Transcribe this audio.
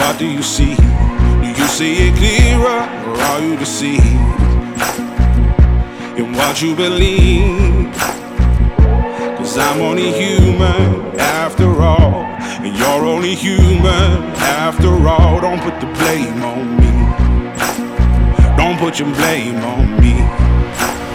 what do you see? Do you see it clearer, or are you deceived in what you believe? 'Cause I'm only human after all, and you're only human after all. Don't put the blame on me. Don't put your blame on me.